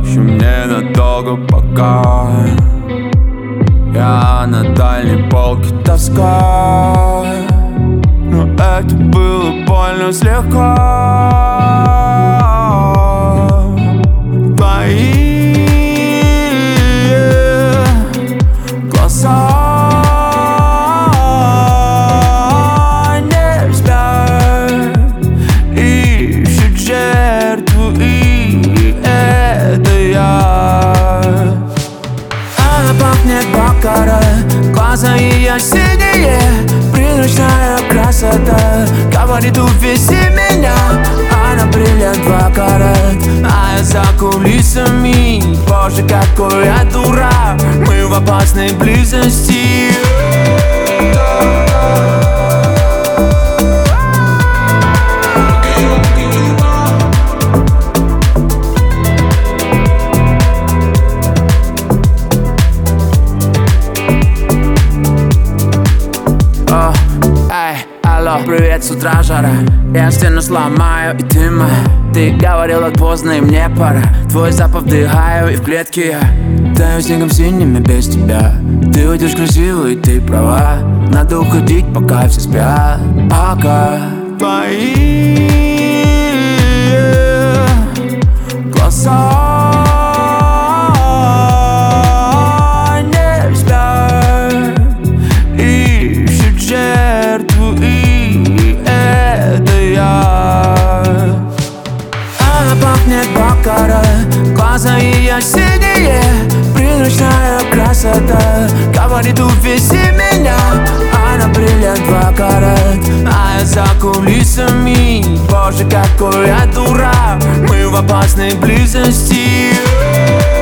еще ненадолго пока. Я на дальней полке тоска, но это было больно слегка. Твои глаза не спят, ищут жертву, и это я. Она пахнет бакара, глаза ее синие, призрачная красота. Говорит, увези меня, она бриллиант в карат, а я за кулисами. Боже, какой я дурак, мы в опасной близости. Алло, привет, с утра жара. Я стену сломаю, и ты моя. Ты говорила поздно, и мне пора. Твой запах вдыхаю, и в клетке я таю снегом синими без тебя. Ты уйдешь красивый, ты права. Надо уходить, пока все спят. Ага. Твои глаза не спят, ищут жертву, и это я. Она пахнет бакара, глаза ее синие, призрачная красота. Говорит, увези меня, она бриллиант в карат, а я за кулисами. Боже, какой я дурак, мы в опасной близости.